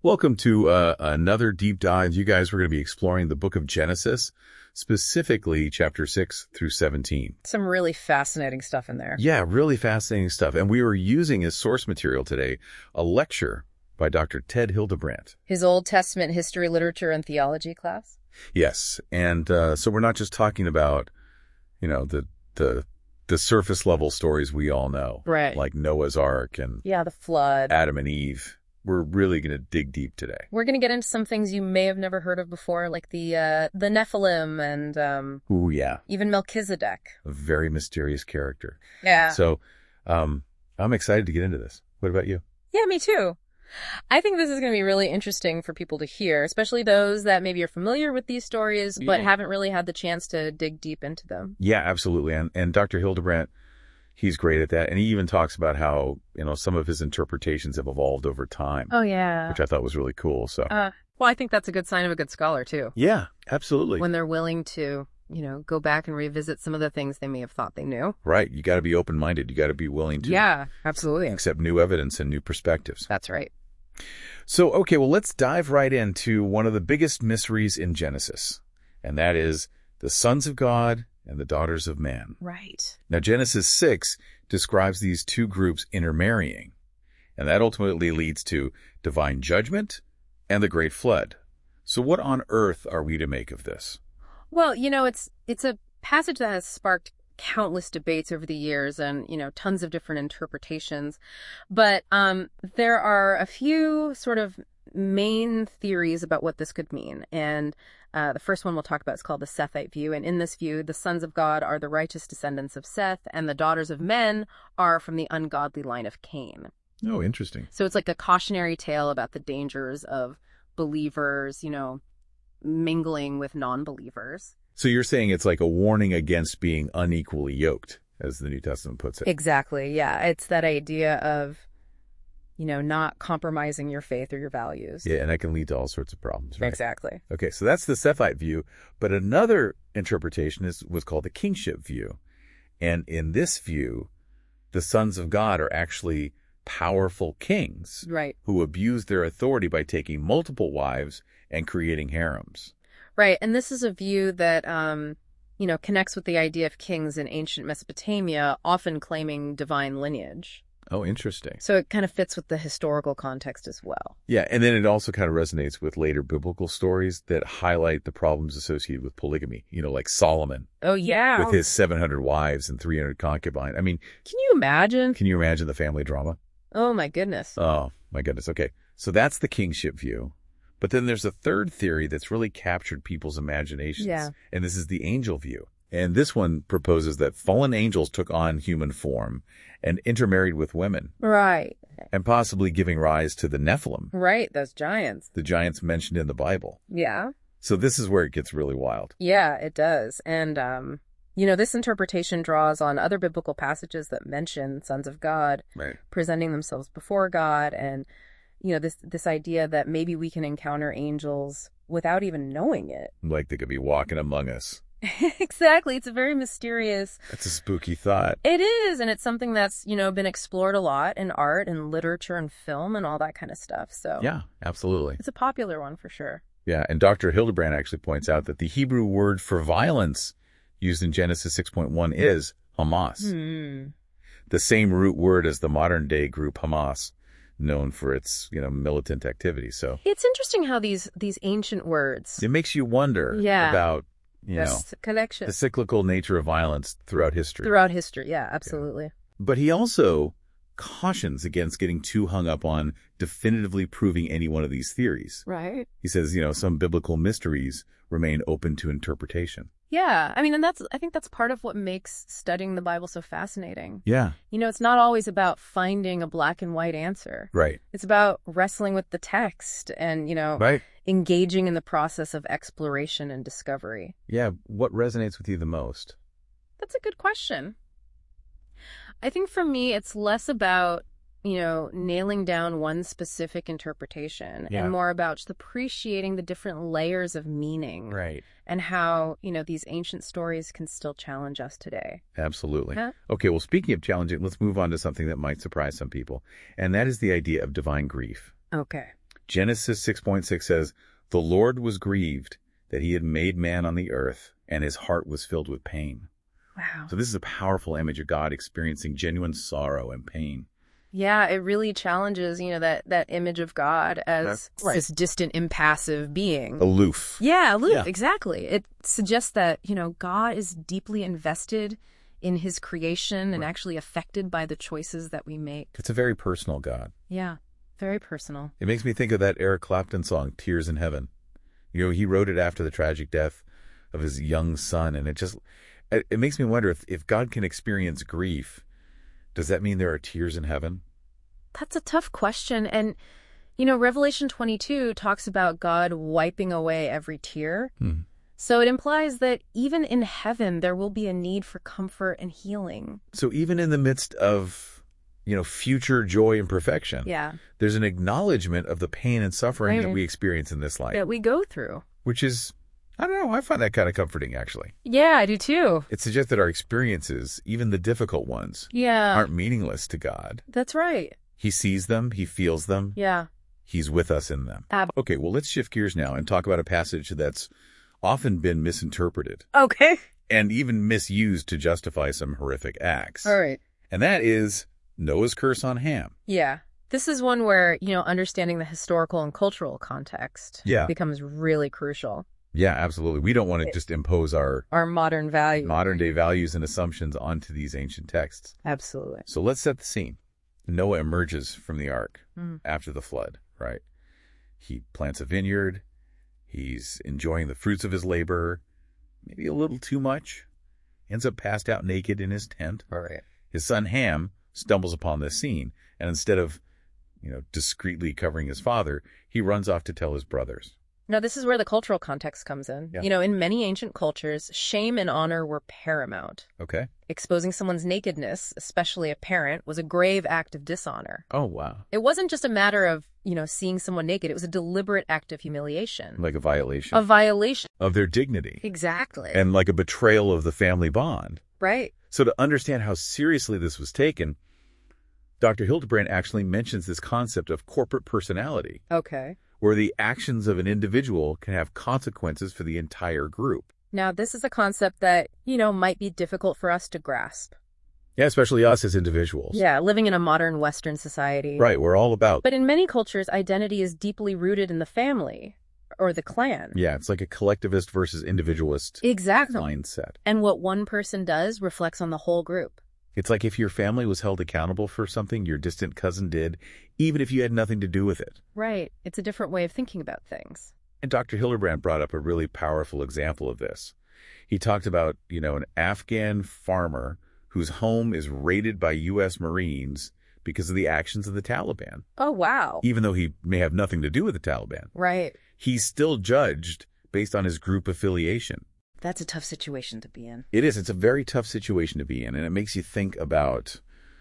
Welcome to another deep dive. You guys, we're going to be exploring the book of Genesis, specifically chapter 6 through 17. Some really fascinating stuff in there. Yeah, really fascinating stuff. And we were using as source material today a lecture by Dr. Ted Hildebrandt. His Old Testament history, literature, and theology class. Yes. And so we're not just talking about, the surface level stories we all know. Right. Like Noah's Ark and the flood. Adam and Eve. We're really going to dig deep today. We're going to get into some things you may have never heard of before, like the Nephilim and Ooh, yeah. even Melchizedek. A very mysterious character. Yeah. So I'm excited to get into this. What about you? Yeah, me too. I think this is going to be really interesting for people to hear, especially those that maybe are familiar with these stories, but haven't really had the chance to dig deep into them. Yeah, absolutely. And Dr. Hildebrandt, he's great at that. And he even talks about how, some of his interpretations have evolved over time. Oh, yeah. Which I thought was really cool. So, well, I think that's a good sign of a good scholar, too. Yeah, absolutely. When they're willing to, go back and revisit some of the things they may have thought they knew. Right. You got to be open-minded. You got to be willing to absolutely accept new evidence and new perspectives. That's right. So, okay, well, let's dive right into one of the biggest mysteries in Genesis, and that is the sons of God and the daughters of man. Right. Now, Genesis 6 describes these two groups intermarrying, and that ultimately leads to divine judgment and the great flood. So what on earth are we to make of this? Well, it's a passage that has sparked countless debates over the years and, tons of different interpretations. But there are a few sort of main theories about what this could mean. And the first one we'll talk about is called the Sethite view. And in this view, the sons of God are the righteous descendants of Seth, and the daughters of men are from the ungodly line of Cain. Oh, interesting. So it's like a cautionary tale about the dangers of believers, mingling with non-believers. So you're saying it's like a warning against being unequally yoked, as the New Testament puts it. Exactly, yeah. It's that idea of, not compromising your faith or your values. Yeah, and that can lead to all sorts of problems, right? Exactly. Okay, so that's the Sethite view. But another interpretation was called the kingship view. And in this view, the sons of God are actually powerful kings, right, who abuse their authority by taking multiple wives and creating harems. Right, and this is a view that, connects with the idea of kings in ancient Mesopotamia, often claiming divine lineage. Oh, interesting. So it kind of fits with the historical context as well. Yeah, and then it also kind of resonates with later biblical stories that highlight the problems associated with polygamy, like Solomon. Oh, yeah. With his 700 wives and 300 concubines. I mean, Can you imagine the family drama? Oh, my goodness. Oh, my goodness. Okay, so that's the kingship view. But then there's a third theory that's really captured people's imaginations. Yeah. And this is the angel view. And this one proposes that fallen angels took on human form and intermarried with women. Right. And possibly giving rise to the Nephilim. Right, those giants. The giants mentioned in the Bible. Yeah. So this is where it gets really wild. Yeah, it does. And, this interpretation draws on other biblical passages that mention sons of God presenting themselves before God, and this idea that maybe we can encounter angels without even knowing it. Like they could be walking among us. Exactly. It's a very mysterious. That's a spooky thought. It is. And it's something that's, been explored a lot in art and literature and film and all that kind of stuff. So yeah, absolutely. It's a popular one for sure. Yeah. And Dr. Hildebrandt actually points out that the Hebrew word for violence used in Genesis 6.1 is Hamas. The same root word as the modern day group Hamas, known for its, militant activity. So it's interesting how these ancient words. It makes you wonder about, connection. The cyclical nature of violence throughout history. Yeah, absolutely. Yeah. But he also cautions against getting too hung up on definitively proving any one of these theories. Right. He says, some biblical mysteries remain open to interpretation. Yeah. I mean, and I think that's part of what makes studying the Bible so fascinating. Yeah. It's not always about finding a black and white answer. Right. It's about wrestling with the text and, engaging in the process of exploration and discovery. Yeah. What resonates with you the most? That's a good question. I think for me, it's less about, nailing down one specific interpretation and more about just appreciating the different layers of meaning. Right. And how, these ancient stories can still challenge us today. Absolutely. Huh? Okay, well, speaking of challenging, let's move on to something that might surprise some people. And that is the idea of divine grief. Okay. Genesis 6.6 says, "The Lord was grieved that he had made man on the earth, and his heart was filled with pain." Wow. So this is a powerful image of God experiencing genuine sorrow and pain. Yeah, it really challenges, that image of God as this distant, impassive being. Aloof. Yeah, aloof, Yeah. exactly. It suggests that, God is deeply invested in his creation and actually affected by the choices that we make. It's a very personal God. Yeah, very personal. It makes me think of that Eric Clapton song, Tears in Heaven. He wrote it after the tragic death of his young son, and it makes me wonder if God can experience grief, does that mean there are tears in heaven? That's a tough question. And, Revelation 22 talks about God wiping away every tear. So it implies that even in heaven, there will be a need for comfort and healing. So even in the midst of, future joy and perfection, there's an acknowledgement of the pain and suffering that we experience in this life. That we go through. Which is, I don't know, I find that kind of comforting, actually. Yeah, I do too. It suggests that our experiences, even the difficult ones, aren't meaningless to God. That's right. He sees them, he feels them. Yeah. He's with us in them. Okay, well, let's shift gears now and talk about a passage that's often been misinterpreted. Okay. And even misused to justify some horrific acts. All right. And that is Noah's curse on Ham. Yeah. This is one where, understanding the historical and cultural context becomes really crucial. Yeah, absolutely. We don't want to just impose our modern values, modern day values and assumptions onto these ancient texts. Absolutely. So let's set the scene. Noah emerges from the ark after the flood, right? He plants a vineyard. He's enjoying the fruits of his labor, maybe a little too much. Ends up passed out naked in his tent. All right. His son Ham stumbles upon this scene, and instead of, discreetly covering his father, he runs off to tell his brothers. Now, this is where the cultural context comes in. Yeah. In many ancient cultures, shame and honor were paramount. Okay. Exposing someone's nakedness, especially a parent, was a grave act of dishonor. Oh, wow. It wasn't just a matter of, seeing someone naked. It was a deliberate act of humiliation. Like a violation. A violation. Of their dignity. Exactly. And like a betrayal of the family bond. Right. So to understand how seriously this was taken, Dr. Hildebrand actually mentions this concept of corporate personality. Okay. Where the actions of an individual can have consequences for the entire group. Now, this is a concept that, might be difficult for us to grasp. Yeah, especially us as individuals. Yeah, living in a modern Western society. Right, we're all about. But in many cultures, identity is deeply rooted in the family or the clan. Yeah, it's like a collectivist versus individualist mindset. And what one person does reflects on the whole group. It's like if your family was held accountable for something your distant cousin did, even if you had nothing to do with it. Right. It's a different way of thinking about things. And Dr. Hildebrand brought up a really powerful example of this. He talked about, an Afghan farmer whose home is raided by U.S. Marines because of the actions of the Taliban. Oh, wow. Even though he may have nothing to do with the Taliban. Right. He's still judged based on his group affiliation. That's a tough situation to be in. It is. It's a very tough situation to be in, and it makes you think about,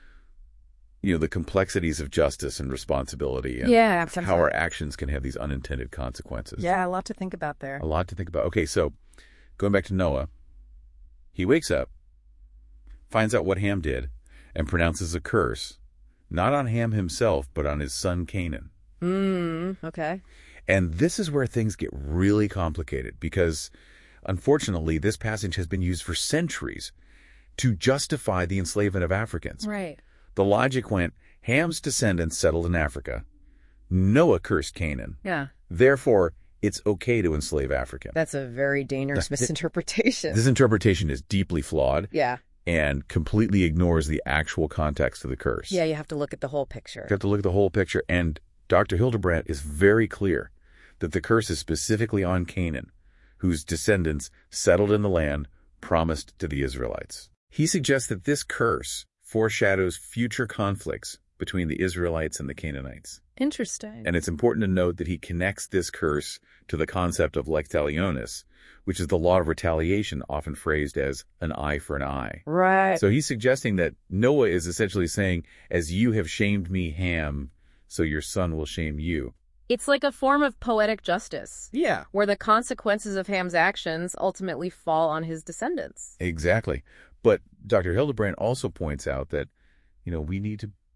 the complexities of justice and responsibility and how our actions can have these unintended consequences. Yeah, a lot to think about there. A lot to think about. Okay, so going back to Noah, he wakes up, finds out what Ham did, and pronounces a curse, not on Ham himself, but on his son Canaan. Okay. And this is where things get really complicated because, unfortunately, this passage has been used for centuries to justify the enslavement of Africans. Right. The logic went, Ham's descendants settled in Africa. Noah cursed Canaan. Yeah. Therefore, it's okay to enslave Africans. That's a very dangerous misinterpretation. This interpretation is deeply flawed. Yeah. And completely ignores the actual context of the curse. Yeah, you have to look at the whole picture. You have to look at the whole picture. And Dr. Hildebrand is very clear that the curse is specifically on Canaan, whose descendants settled in the land promised to the Israelites. He suggests that this curse foreshadows future conflicts between the Israelites and the Canaanites. Interesting. And it's important to note that he connects this curse to the concept of lex talionis, which is the law of retaliation, often phrased as an eye for an eye. Right. So he's suggesting that Noah is essentially saying, as you have shamed me, Ham, so your son will shame you. It's like a form of poetic justice. Yeah. Where the consequences of Ham's actions ultimately fall on his descendants. Exactly. But Dr. Hildebrand also points out that, we need to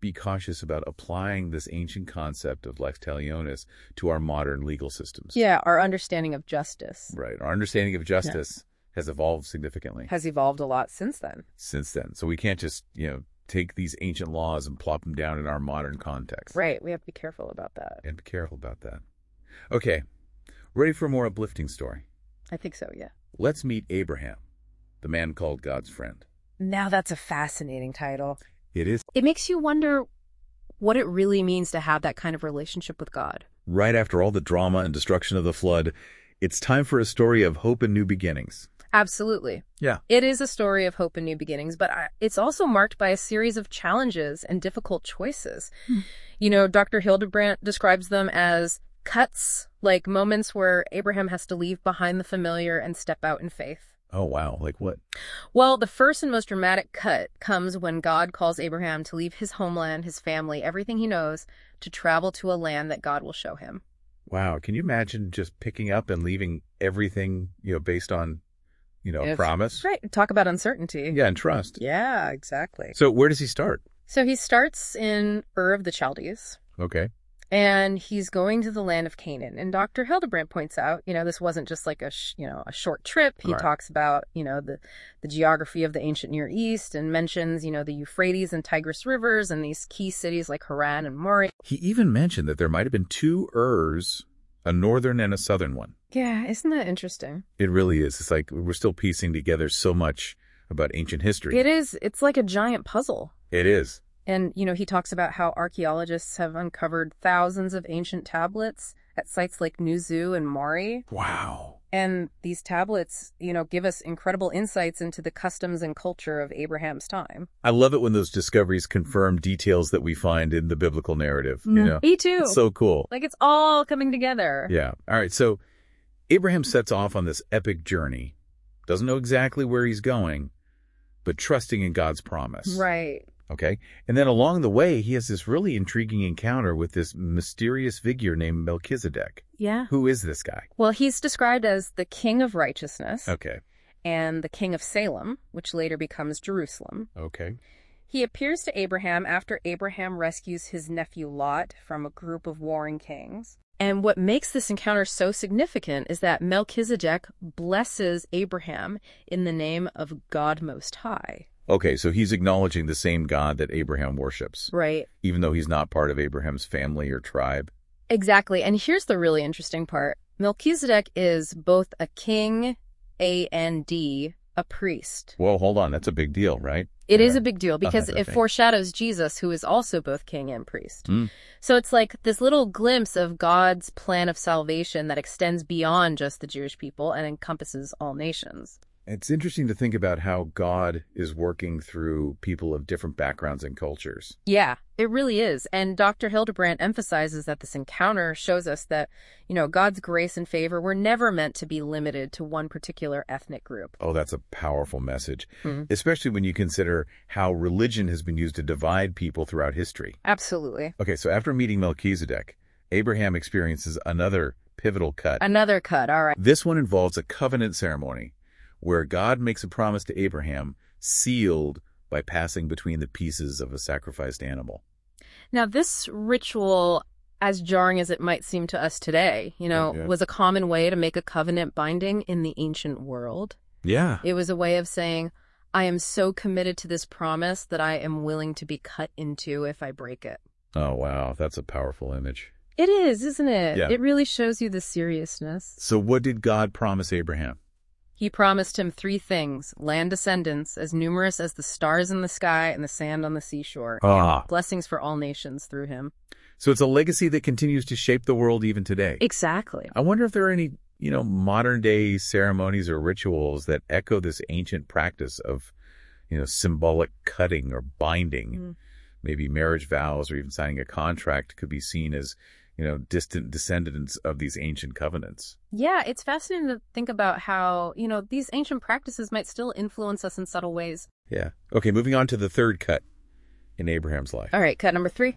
be cautious about applying this ancient concept of lex talionis to our modern legal systems. Yeah, our understanding of justice. Right. Our understanding of justice has evolved significantly. Has evolved a lot since then. So we can't just, take these ancient laws and plop them down in our modern context. Right. We have to be careful about that. And be careful about that. Okay. Ready for a more uplifting story? I think so, yeah. Let's meet Abraham, the man called God's friend. Now that's a fascinating title. It is. It makes you wonder what it really means to have that kind of relationship with God. Right after all the drama and destruction of the flood, it's time for a story of hope and new beginnings. Absolutely. Yeah. It is a story of hope and new beginnings, but it's also marked by a series of challenges and difficult choices. Dr. Hildebrandt describes them as cuts, like moments where Abraham has to leave behind the familiar and step out in faith. Oh, wow. Like what? Well, the first and most dramatic cut comes when God calls Abraham to leave his homeland, his family, everything he knows, to travel to a land that God will show him. Wow. Can you imagine just picking up and leaving everything, based on, a promise? Right. Talk about uncertainty. Yeah, and trust. Yeah, exactly. So where does he start? So he starts in Ur of the Chaldees. Okay. And he's going to the land of Canaan. And Dr. Hildebrandt points out, this wasn't just like a short trip. He talks about, the geography of the ancient Near East and mentions, the Euphrates and Tigris rivers and these key cities like Haran and Mori. He even mentioned that there might have been two Urs, a northern and a southern one. Yeah, isn't that interesting? It really is. It's like we're still piecing together so much about ancient history. It is. It's like a giant puzzle. It is. And, he talks about how archaeologists have uncovered thousands of ancient tablets at sites like Nuzu and Mari. Wow. And these tablets, give us incredible insights into the customs and culture of Abraham's time. I love it when those discoveries confirm details that we find in the biblical narrative. Me too. It's so cool. Like it's all coming together. Yeah. All right. So Abraham sets off on this epic journey. Doesn't know exactly where he's going, but trusting in God's promise. Right. Okay. And then along the way, he has this really intriguing encounter with this mysterious figure named Melchizedek. Yeah. Who is this guy? Well, he's described as the king of righteousness. Okay. And the king of Salem, which later becomes Jerusalem. Okay. He appears to Abraham after Abraham rescues his nephew Lot from a group of warring kings. And what makes this encounter so significant is that Melchizedek blesses Abraham in the name of God Most High. Okay, so he's acknowledging the same God that Abraham worships. Right. Even though he's not part of Abraham's family or tribe. Exactly. And here's the really interesting part. Melchizedek is both a king and a priest. Well, hold on. That's a big deal, right? It is a big deal because it foreshadows Jesus, who is also both king and priest. So it's like this little glimpse of God's plan of salvation that extends beyond just the Jewish people and encompasses all nations. It's interesting to think about how God is working through people of different backgrounds and cultures. Yeah, it really is. And Dr. Hildebrandt emphasizes that this encounter shows us that, God's grace and favor were never meant to be limited to one particular ethnic group. Oh, that's a powerful message, especially when you consider how religion has been used to divide people throughout history. Absolutely. Okay, so after meeting Melchizedek, Abraham experiences another pivotal cut. Another cut, all right. This one involves a covenant ceremony, where God makes a promise to Abraham, sealed by passing between the pieces of a sacrificed animal. Now, this ritual, as jarring as it might seem to us today, was a common way to make a covenant binding in the ancient world. Yeah. It was a way of saying, I am so committed to this promise that I am willing to be cut into if I break it. Oh, wow. That's a powerful image. It is, isn't it? Yeah. It really shows you the seriousness. So what did God promise Abraham? He promised him 3 things: land descendants as numerous as the stars in the sky and the sand on the seashore. And blessings for all nations through him. So it's a legacy that continues to shape the world even today. Exactly. I wonder if there are any, modern day ceremonies or rituals that echo this ancient practice of, symbolic cutting or binding. Maybe marriage vows or even signing a contract could be seen as, distant descendants of these ancient covenants. Yeah, it's fascinating to think about how, these ancient practices might still influence us in subtle ways. Yeah. Okay, moving on to the third cut in Abraham's life. All right, cut number 3.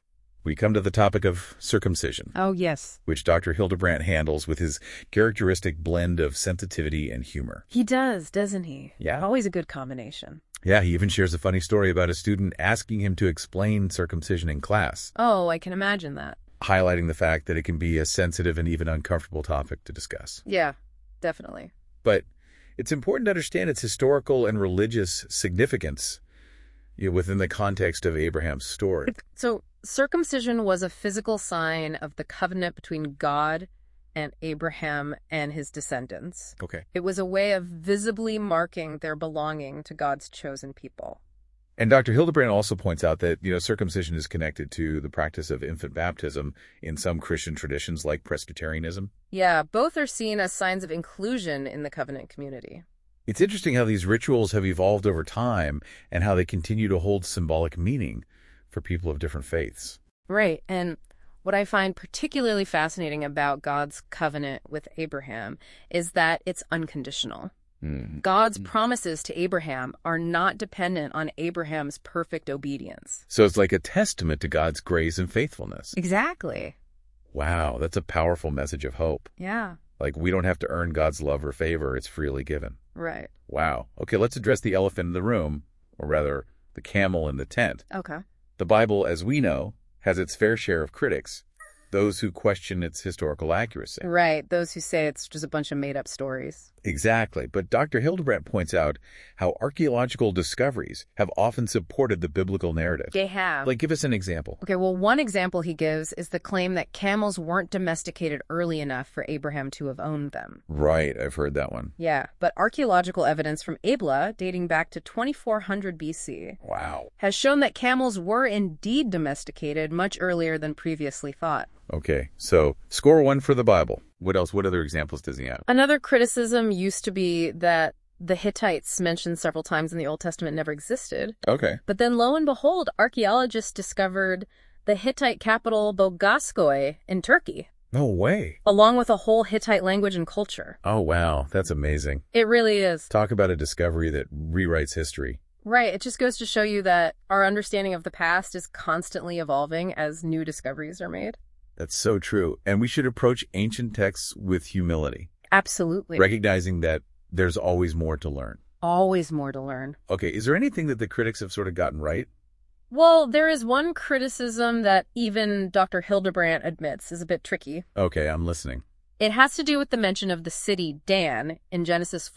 we come to the topic of circumcision. Oh, yes. Which Dr. Hildebrandt handles with his characteristic blend of sensitivity and humor. He does, doesn't he? Yeah. Always a good combination. Yeah, he even shares a funny story about a student asking him to explain circumcision in class. Oh, I can imagine that. Highlighting the fact that it can be a sensitive and even uncomfortable topic to discuss. Yeah, definitely. But it's important to understand its historical and religious significance within the context of Abraham's story. So circumcision was a physical sign of the covenant between God and Abraham and his descendants. Okay. It was a way of visibly marking their belonging to God's chosen people. And Dr. Hildebrandt also points out that, circumcision is connected to the practice of infant baptism in some Christian traditions like Presbyterianism. Yeah, both are seen as signs of inclusion in the covenant community. It's interesting how these rituals have evolved over time and how they continue to hold symbolic meaning for people of different faiths. Right, and what I find particularly fascinating about God's covenant with Abraham is that it's unconditional. God's promises to Abraham are not dependent on Abraham's perfect obedience. So it's like a testament to God's grace and faithfulness. Exactly. Wow, that's a powerful message of hope. Yeah. Like we don't have to earn God's love or favor, it's freely given. Right. Wow. Okay, let's address the elephant in the room, or rather, the camel in the tent. Okay. The Bible, as we know, has its fair share of critics, those who question its historical accuracy. Right, those who say it's just a bunch of made-up stories. Exactly, but Dr. Hildebrandt points out how archaeological discoveries have often supported the biblical narrative. They have. Like, give us an example. Okay, well, one example he gives is the claim that camels weren't domesticated early enough for Abraham to have owned them. Right, I've heard that one. Yeah, but archaeological evidence from Ebla, dating back to 2400 BC, wow, has shown that camels were indeed domesticated much earlier than previously thought. Okay, so score one for the Bible. What else? What other examples does he have? Another criticism used to be that the Hittites mentioned several times in the Old Testament never existed. Okay. But then lo and behold, archaeologists discovered the Hittite capital Bogaskoy in Turkey. No way. Along with a whole Hittite language and culture. Oh, wow. That's amazing. It really is. Talk about a discovery that rewrites history. Right. It just goes to show you that our understanding of the past is constantly evolving as new discoveries are made. That's so true. And we should approach ancient texts with humility. Absolutely. Recognizing that there's always more to learn. Always more to learn. Okay. Is there anything that the critics have sort of gotten right? Well, there is one criticism that even Dr. Hildebrandt admits is a bit tricky. Okay, I'm listening. It has to do with the mention of the city Dan in Genesis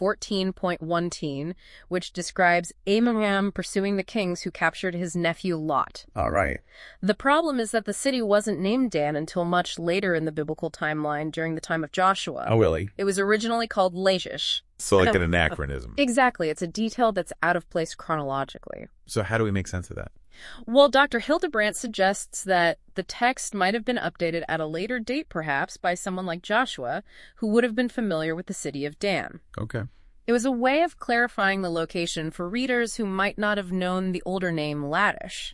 14:1, which describes Abraham pursuing the kings who captured his nephew Lot. All right. The problem is that the city wasn't named Dan until much later in the biblical timeline during the time of Joshua. Oh, really? It was originally called Lachish. So like an anachronism. Exactly. It's a detail that's out of place chronologically. So how do we make sense of that? Well, Dr. Hildebrandt suggests that the text might have been updated at a later date, perhaps, by someone like Joshua, who would have been familiar with the city of Dan. Okay. It was a way of clarifying the location for readers who might not have known the older name Ladish.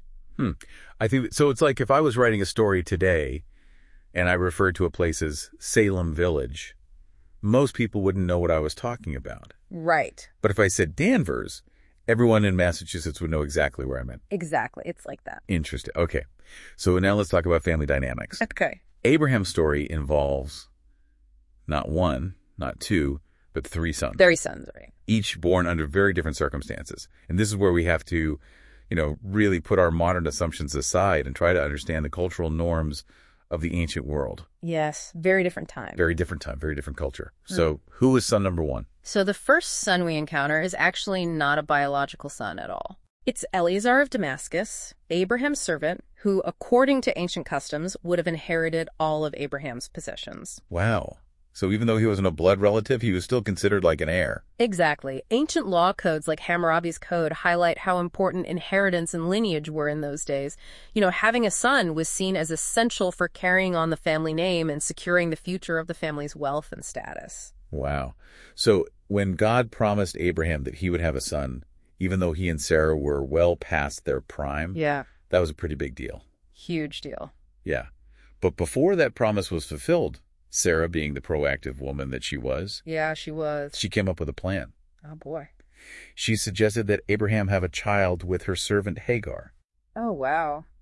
I think so. It's like if I was writing a story today and I referred to a place as Salem Village, most people wouldn't know what I was talking about. Right. But if I said Danvers, everyone in Massachusetts would know exactly where I meant. Exactly. It's like that. Interesting. Okay. So now let's talk about family dynamics. Okay. Abraham's story involves not one, not two, but three sons. 3 sons, right? Each born under very different circumstances. And this is where we have to, really put our modern assumptions aside and try to understand the cultural norms of the ancient world. Yes. Very different time. Very different time, very different culture. So who is son number one? So the first son we encounter is actually not a biological son at all. It's Eleazar of Damascus, Abraham's servant, who, according to ancient customs, would have inherited all of Abraham's possessions. Wow. So even though he wasn't a blood relative, he was still considered like an heir. Exactly. Ancient law codes like Hammurabi's Code highlight how important inheritance and lineage were in those days. Having a son was seen as essential for carrying on the family name and securing the future of the family's wealth and status. Wow. So when God promised Abraham that he would have a son, even though he and Sarah were well past their prime, that was a pretty big deal. Huge deal. Yeah. But before that promise was fulfilled, Sarah, being the proactive woman that she was. Yeah, she was. She came up with a plan. Oh, boy. She suggested that Abraham have a child with her servant Hagar. Oh, wow.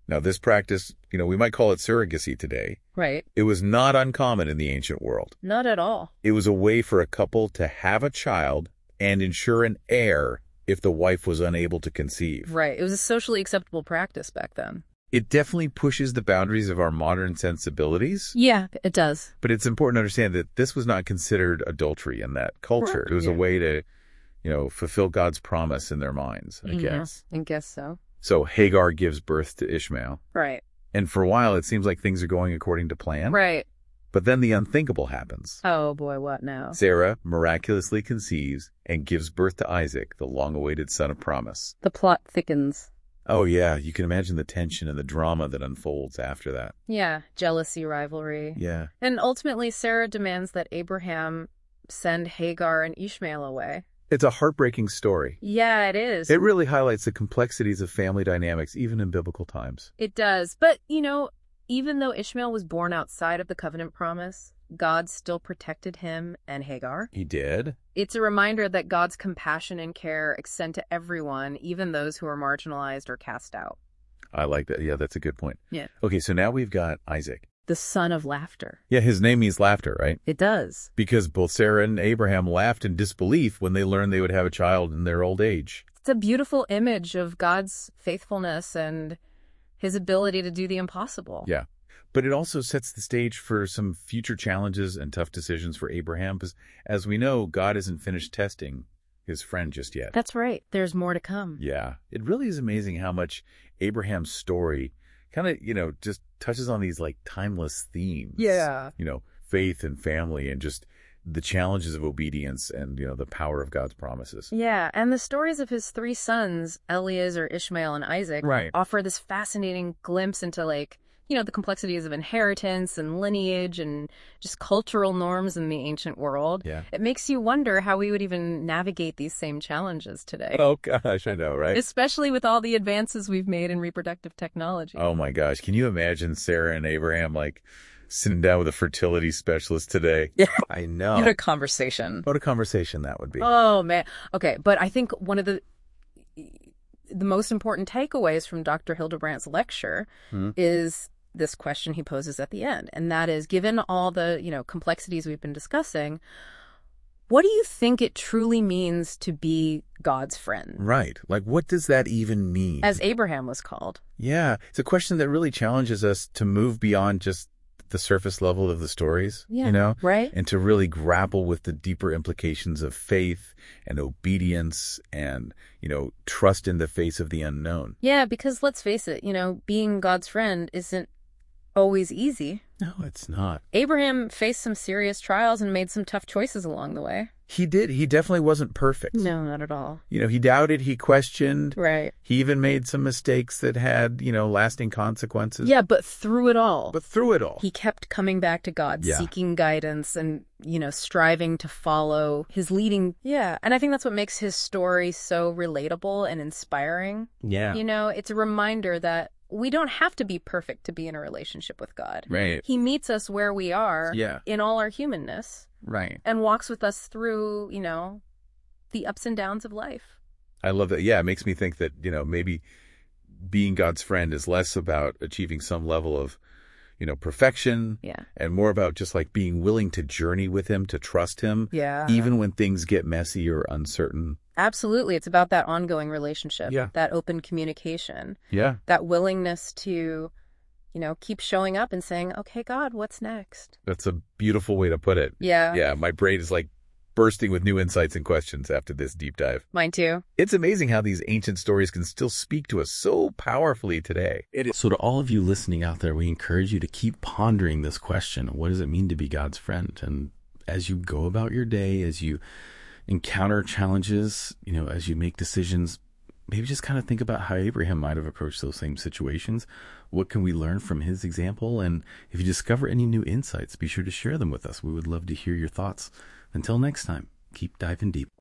Now, this practice, we might call it surrogacy today. Right. It was not uncommon in the ancient world. Not at all. It was a way for a couple to have a child and ensure an heir if the wife was unable to conceive. Right. It was a socially acceptable practice back then. It definitely pushes the boundaries of our modern sensibilities. Yeah, it does. But it's important to understand that this was not considered adultery in that culture. Right. It was a way to, fulfill God's promise in their minds, I guess. I guess so. So Hagar gives birth to Ishmael. Right. And for a while, it seems like things are going according to plan. Right. But then the unthinkable happens. Oh, boy, what now? Sarah miraculously conceives and gives birth to Isaac, the long-awaited son of promise. The plot thickens. Oh, yeah. You can imagine the tension and the drama that unfolds after that. Yeah. Jealousy, rivalry. Yeah. And ultimately, Sarah demands that Abraham send Hagar and Ishmael away. It's a heartbreaking story. Yeah, it is. It really highlights the complexities of family dynamics, even in biblical times. It does. But, even though Ishmael was born outside of the covenant promise, God still protected him and Hagar. He did? It's a reminder that God's compassion and care extend to everyone, even those who are marginalized or cast out. I like that. Yeah, that's a good point. Yeah. Okay, so now we've got Isaac. The son of laughter. Yeah, his name means laughter, right? It does. Because both Sarah and Abraham laughed in disbelief when they learned they would have a child in their old age. It's a beautiful image of God's faithfulness and his ability to do the impossible. Yeah. But it also sets the stage for some future challenges and tough decisions for Abraham, because as we know, God isn't finished testing his friend just yet. That's right. There's more to come. Yeah. It really is amazing how much Abraham's story kind of, just touches on these like timeless themes. Yeah. Faith and family and just the challenges of obedience and, the power of God's promises. Yeah, and the stories of his three sons, Eliezer, Ishmael, and Isaac, Right. offer this fascinating glimpse into the complexities of inheritance and lineage and just cultural norms in the ancient world. Yeah. It makes you wonder how we would even navigate these same challenges today. Oh, gosh, I know, right? Especially with all the advances we've made in reproductive technology. Oh, my gosh. Can you imagine Sarah and Abraham, sitting down with a fertility specialist today? Yeah. I know. What a conversation. What a conversation that would be. Oh, man. Okay, but I think one of the most important takeaways from Dr. Hildebrandt's lecture is this question he poses at the end. And that is, given all the, complexities we've been discussing, what do you think it truly means to be God's friend? Right. What does that even mean? As Abraham was called. Yeah. It's a question that really challenges us to move beyond just the surface level of the stories, right? And to really grapple with the deeper implications of faith and obedience and, trust in the face of the unknown. Yeah, because let's face it, being God's friend isn't always easy. No, it's not. Abraham faced some serious trials and made some tough choices along the way. He did. He definitely wasn't perfect. No, not at all. He doubted, he questioned. Right. He even made some mistakes that had, lasting consequences. Yeah, but through it all. He kept coming back to God, seeking guidance and, striving to follow his leading. Yeah. And I think that's what makes his story so relatable and inspiring. Yeah. It's a reminder that we don't have to be perfect to be in a relationship with God. Right. He meets us where we are in all our humanness. Right. And walks with us through, the ups and downs of life. I love that. Yeah, it makes me think that, maybe being God's friend is less about achieving some level of, perfection. Yeah. And more about just being willing to journey with him, to trust him. Yeah. Even when things get messy or uncertain. Absolutely. It's about that ongoing relationship. Yeah. That open communication. Yeah. That willingness to, keep showing up and saying, okay, God, what's next? That's a beautiful way to put it. Yeah. Yeah. My brain is bursting with new insights and questions after this deep dive. Mine too. It's amazing how these ancient stories can still speak to us so powerfully today. So to all of you listening out there, we encourage you to keep pondering this question. What does it mean to be God's friend? And as you go about your day, as you encounter challenges, as you make decisions, maybe just kind of think about how Abraham might have approached those same situations. What can we learn from his example? And if you discover any new insights, be sure to share them with us. We would love to hear your thoughts. Until next time, keep diving deep.